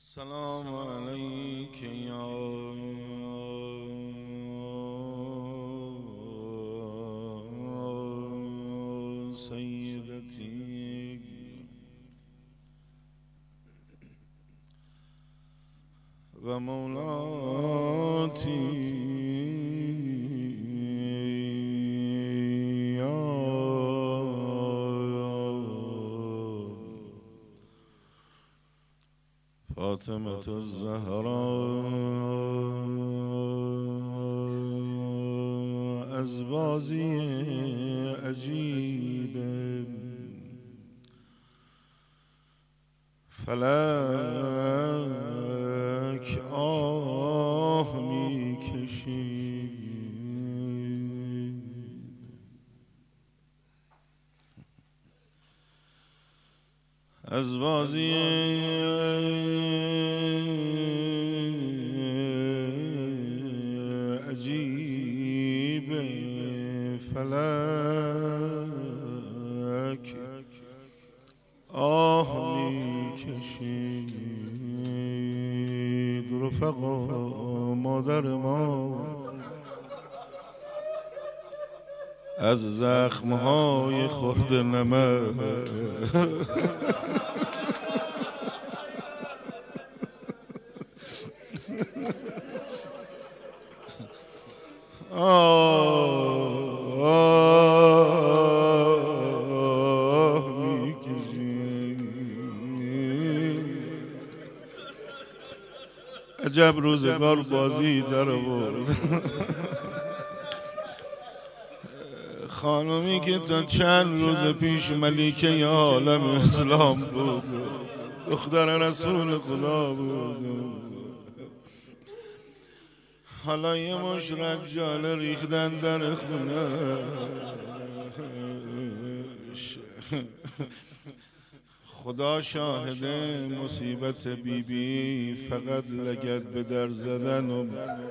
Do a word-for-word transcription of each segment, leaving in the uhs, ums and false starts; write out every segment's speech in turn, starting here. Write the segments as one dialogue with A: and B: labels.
A: السلام عليك يا سيدتي ومولاتي يا فاطمة الزهراء از بازی عجیب فلک آه می کشید. از بازی عجیب فلک آه می کشید. رفقا مادر ما از زخمهای خورد نمک آه می کشید. عجب روزگار بازی در آورد. خانمی که تا چند روز پیش ملیکه عالم اسلام بود، دختر رسول خدا بود، حالا یه مش رجال ریختن در خونه. خدا شاهده مصیبت بی بی فقط لگد به در زدن و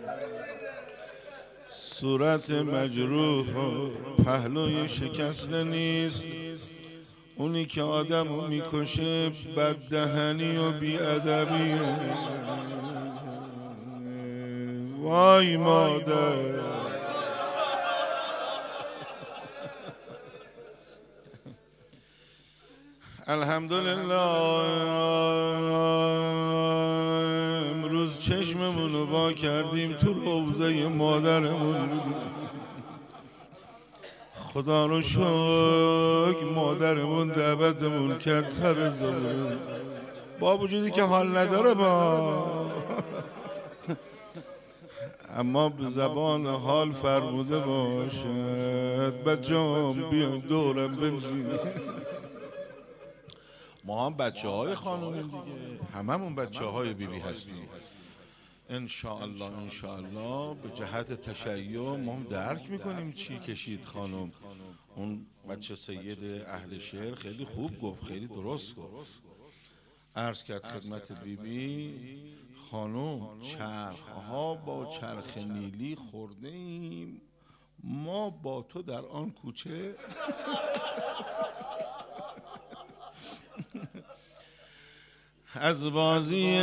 A: صورت مجروح و پهلوی شکسته نیست. اونی که آدمو میکشه بددهنی و بیادبی. وای مادر، الحمدلله امروز چشممونو وا کردیم تو روضه مادرمون. خدا رو شکر مادرمون دعوتمون کرد سر زمین، با وجودی که حال نداره با اما به زبان حال فرموده باشد بچه‌ام بیاین دورم بنشینید. ما هم بچه های خانومیم دیگه، هممون بچه های بیبی هستیم. انشاءالله انشاءالله به جهت تشیع ما هم درک میکنیم چی کشید خانم. اون بچه سید اهل شعر خیلی خوب گفت، خیلی درست گفت. عرض کرد خدمت بیبی خانم چرخها با چرخ نیلی خورده ایم، ما با تو در آن کوچه. از بازی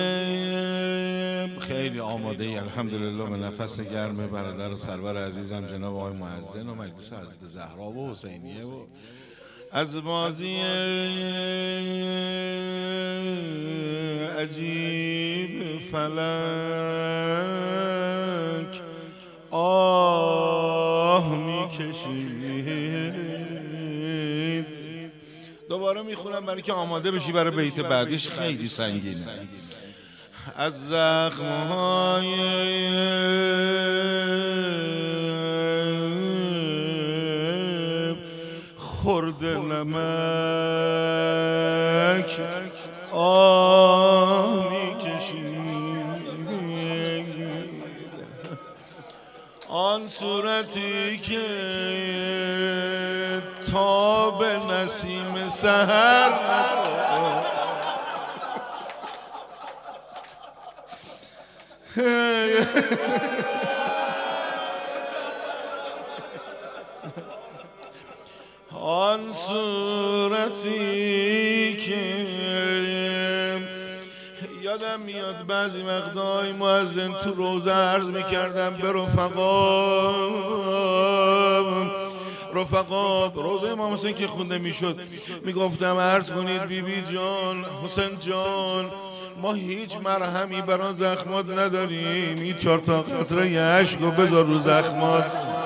A: خیلی آماده ای الحمدلله به نفس گرم برادر سرور عزیزم جناب آقای مؤذن و مجلس حضرت زهرا و حسینیه و از بازی عجیب فلک آه می کشید. دوباره میخونم برای که آماده بشی برای بیت بعدیش، خیلی سنگینه. از زخمهای خورد نمک آه میکشید. آن صورتی که تاب نسیم سحر ندارد، آن صورتی که یادم میاد بعضی وقتای مؤذن تو روزه عرض میکردم به رفقا رفقا روزه امام حسین که خونده میشد میگفتم عرض کنید بی بی جان حسین جان ما هیچ مرهمی برای زخمات نداریم، این چهار تا قطره اشکو بذار رو زخمات.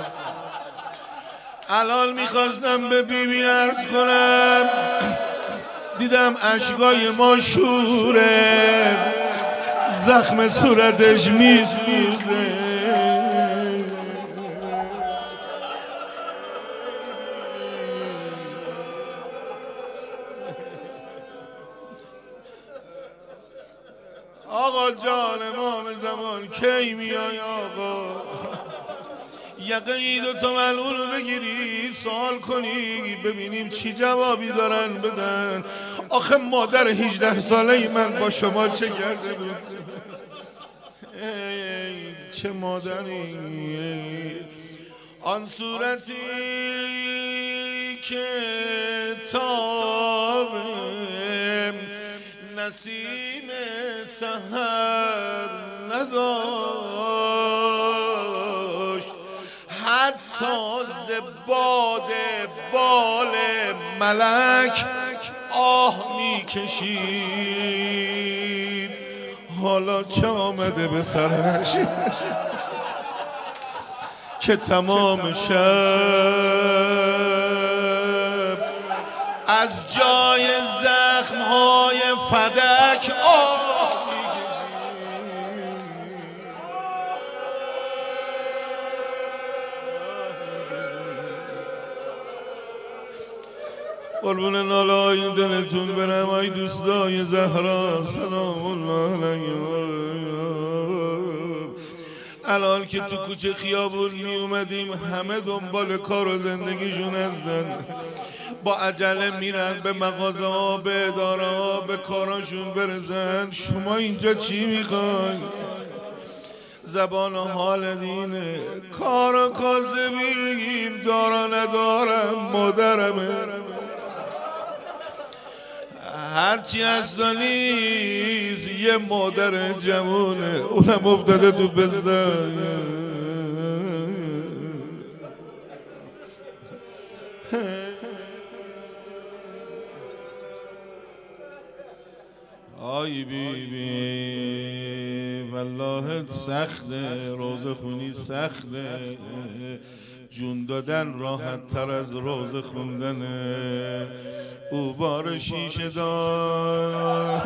A: الان میخواستم به بی بی عرض کنم دیدم اشکای ما شوره، زخم صورتش میسوزه. آقا جان امام زمان کی میای آقا؟ یقه این دو تا ملعون رو بگیری سوال کنی ببینیم چی جوابی دارن بدن. آخه مادر هجده ساله من با شما چه کرده بود؟ ای چه مادری، آن صورتی که تاب نسیم سحر نداشت، حتی زباد بال ملک آه میکشید. حالا چه آمده به سرش که تمام شب از جای زخمهای فدک آه قربون نالای دلتون برم ای دوستای زهرا سلام الله علیهم. الان که تو کوچه خیابون می اومدیم همه دنبال کار و زندگیشون هستن، با عجله میرن به مغازه ها به اداره ها به کاراشون برسن. شما اینجا چی میخواین؟ زبان حال دینه کارا کاسبیم دارا ندارم مادرمه، هرچی هست و نیست یه مادر جوونه اونم افتاده تو بستان. آی بی بی والله سخته، روزه خونی سخته، جون دادن راحت تر از روزه خوندنه. او بار شیشه دار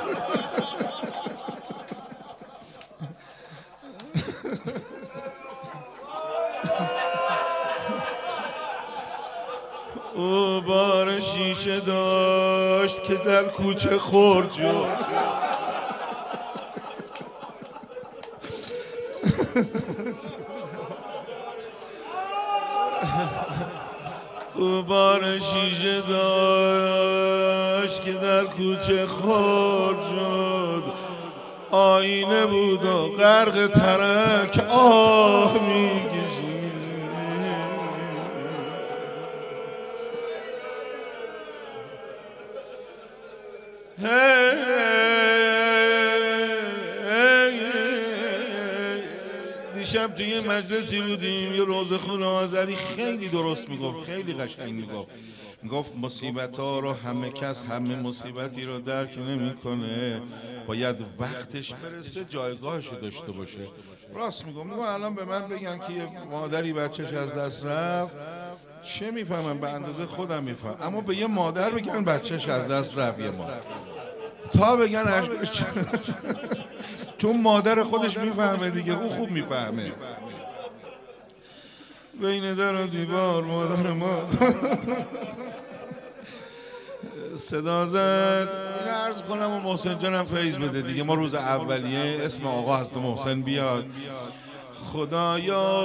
A: او بار شیشه داشت که در کوچه خورد شد. او بار شیشه داشت که در کوچه خورد شد، آینه بود و غرق ترک آه میکشید. دیشب توی مجلسی بودیم یه روزخون آذری خیلی درست میگفت، خیلی قشنگ میگفت. میگفت مصیبت ها رو همه کس همه مصیبتی رو درک نمیکنه، باید وقتش برسه جایگاهش رو داشته باشه. راست میگم. میگم الان به من بگن که یه مادری بچهش از دست رفت چه میفهمم؟ به اندازه خودم میفهم. اما به یه مادر بگن بچهش از دست رفت یه مادر تا بگن عشقش چون مادر خودش میفهمه دیگه، او خوب میفهمه. بین در و دیوار مادر ما صدا زد. این عرض کنم و محسن جانم فیض بده دیگه. ما روز اولیه اسم آقا هست محسن بیاد. خدایا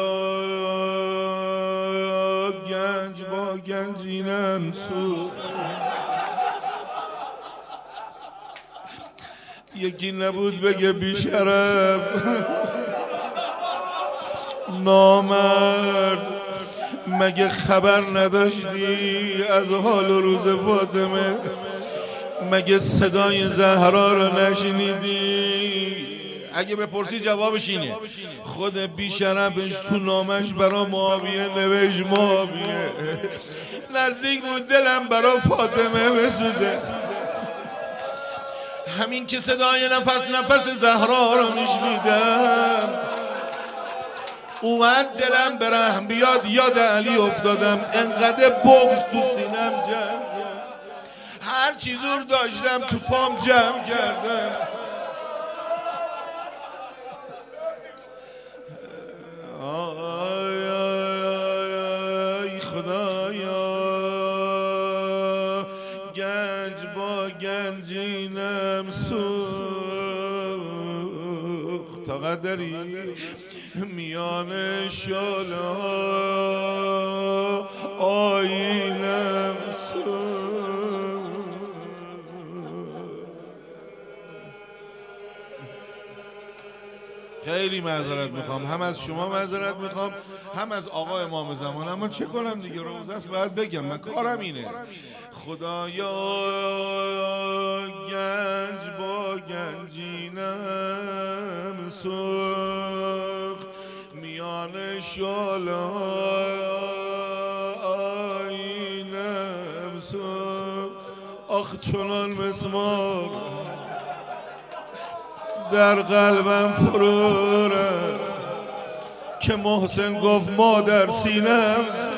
A: گنج با گنجینم سو، یکی نبود بگه بیشرف نامرد، مگه خبر نداشتی از حال و روز فاطمه؟ مگه صدای زهرا رو نشنیدی؟ اگه بپرسی جوابش اینه. خود بیشرفش تو نامش برا معاویه نوشت معاویه نزدیک بود دلم برا فاطمه بسوزه. همین که صدای نفس نفس زهرا رو میشنیدم اومد دلم به رحم بیاد یاد علی افتادم. انقدر بغض تو سینم جمع شد هر چی زور داشتم تو پام جمع کردم. آی آی خدایا گنج با گنجینم سوخت تا قدری میان شاله آینم سوخت. خیلی معذرت میخوام، هم از شما معذرت میخوام هم از آقا امام زمان، اما چه کنم دیگه روزه است باید بگم، من کارم اینه. خدایا گنج با گنجینم سوخت میان شاله آینم سوخت. آخ چنان مسمار در قلبم فرو رفت که محسن گفت ما در سینم